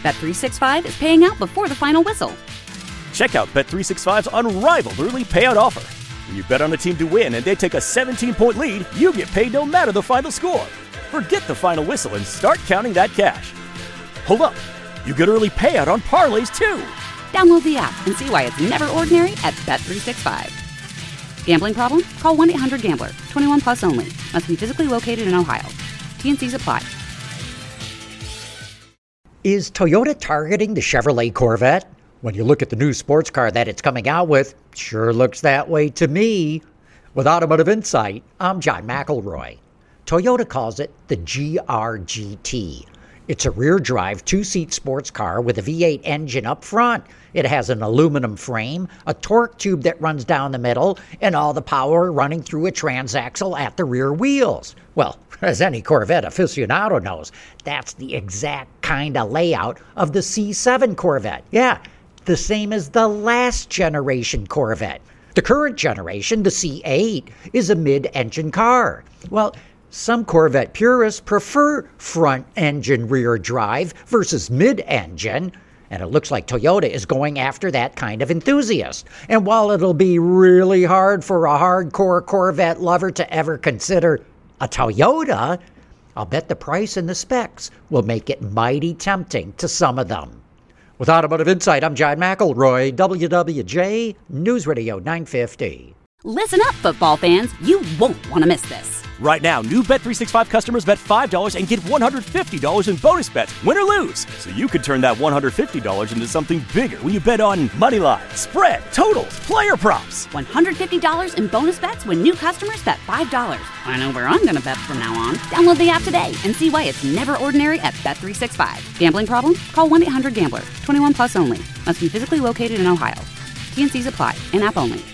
Bet365 is paying out before the final whistle. Check out Bet365's unrivaled early payout offer. When you bet on a team to win and they take a 17-point lead, you get paid no matter the final score. Forget the final whistle and start counting that cash. Hold up. You get early payout on parlays, too. Download the app and see why it's never ordinary at Bet365. Gambling problem? Call 1-800-GAMBLER. 21 plus only. Must be physically located in Ohio. T&Cs apply. Is Toyota targeting the Chevrolet Corvette? When you look at the new sports car that it's coming out with, sure looks that way to me. With Automotive Insight, I'm John McElroy. Toyota calls it the GR-GT. It's a rear-drive, two-seat sports car with a V8 engine up front. It has an aluminum frame, a torque tube that runs down the middle, and all the power running through a transaxle at the rear wheels. Well, as any Corvette aficionado knows, that's the exact kind of layout of the C7 Corvette. Yeah, the same as the last generation Corvette. The current generation, the C8, is a mid-engine car. Well, some Corvette purists prefer front-engine rear drive versus mid-engine, and it looks like Toyota is going after that kind of enthusiast. And while it'll be really hard for a hardcore Corvette lover to ever consider a Toyota, I'll bet the price and the specs will make it mighty tempting to some of them. With Automotive Insight, I'm John McElroy, WWJ News Radio 950. Listen up, football fans. You won't want to miss this. Right now, new Bet365 customers bet $5 and get $150 in bonus bets, win or lose. So you could turn that $150 into something bigger when you bet on money line, spread, totals, player props. $150 in bonus bets when new customers bet $5. I know where I'm going to bet from now on. Download the app today and see why it's never ordinary at Bet365. Gambling problem? Call 1-800-GAMBLER. 21 plus only. Must be physically located in Ohio. T&Cs apply. In-app only.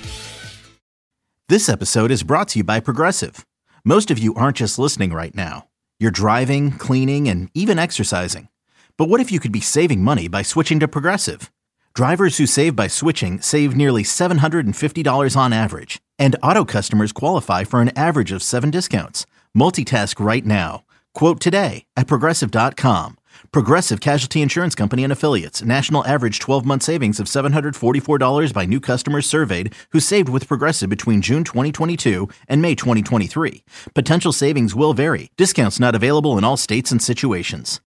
This episode is brought to you by Progressive. Most of you aren't just listening right now. You're driving, cleaning, and even exercising. But what if you could be saving money by switching to Progressive? Drivers who save by switching save nearly $750 on average. And auto customers qualify for an average of 7 discounts. Multitask right now. Quote today at Progressive.com. Progressive Casualty Insurance Company and Affiliates. National average 12-month savings of $744 by new customers surveyed who saved with Progressive between June 2022 and May 2023. Potential savings will vary. Discounts not available in all states and situations.